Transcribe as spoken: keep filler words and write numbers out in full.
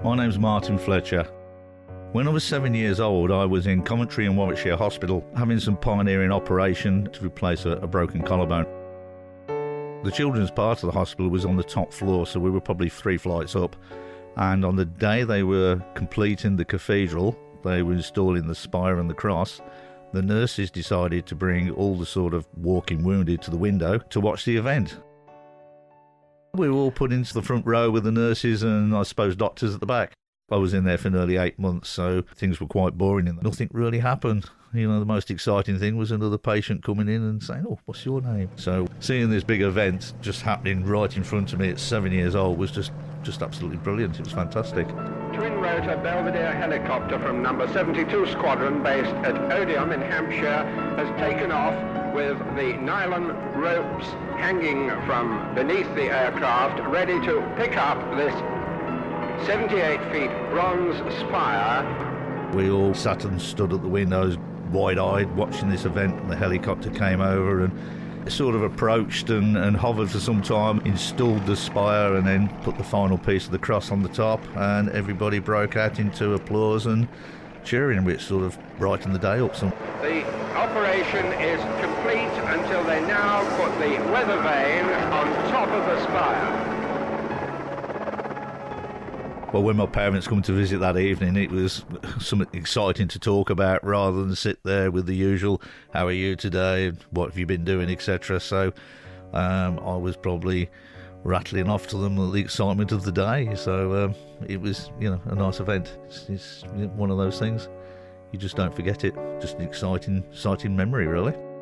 My name's Martin Fletcher. When I was seven years old, I was in Coventry and Warwickshire Hospital having some pioneering operation to replace a, a broken collarbone. The children's part of the hospital was on the top floor, so we were probably three flights up. And on the day they were completing the cathedral, they were installing the spire and the cross, the nurses decided to bring all the sort of walking wounded to the window to watch the event. We were all put into the front row with the nurses and I suppose doctors at the back. I was in there for nearly eight months, so things were quite boring and nothing really happened. You know, the most exciting thing was another patient coming in and saying, "Oh, what's your name?" So seeing this big event just happening right in front of me at seven years old was just, just absolutely brilliant. It was fantastic. Twin rotor Belvedere helicopter from number seventy-two Squadron based at Odium in Hampshire has taken off with the nylon ropes hanging from beneath the aircraft, ready to pick up this seventy-eight feet bronze spire. We all sat and stood at the windows, wide-eyed, watching this event, and the helicopter came over and sort of approached and, and hovered for some time, installed the spire and then put the final piece of the cross on the top, and everybody broke out into applause and cheering, which sort of brightened the day up some. The operation is complete until they now put the weather vane on top of the spire. Well, when my parents come to visit that evening, it was something exciting to talk about rather than sit there with the usual, "How are you today? What have you been doing?" et cetera. So um, I was probably rattling off to them the excitement of the day. So um, it was, you know, a nice event. It's, it's one of those things. You just don't forget it. Just an exciting, exciting memory, really.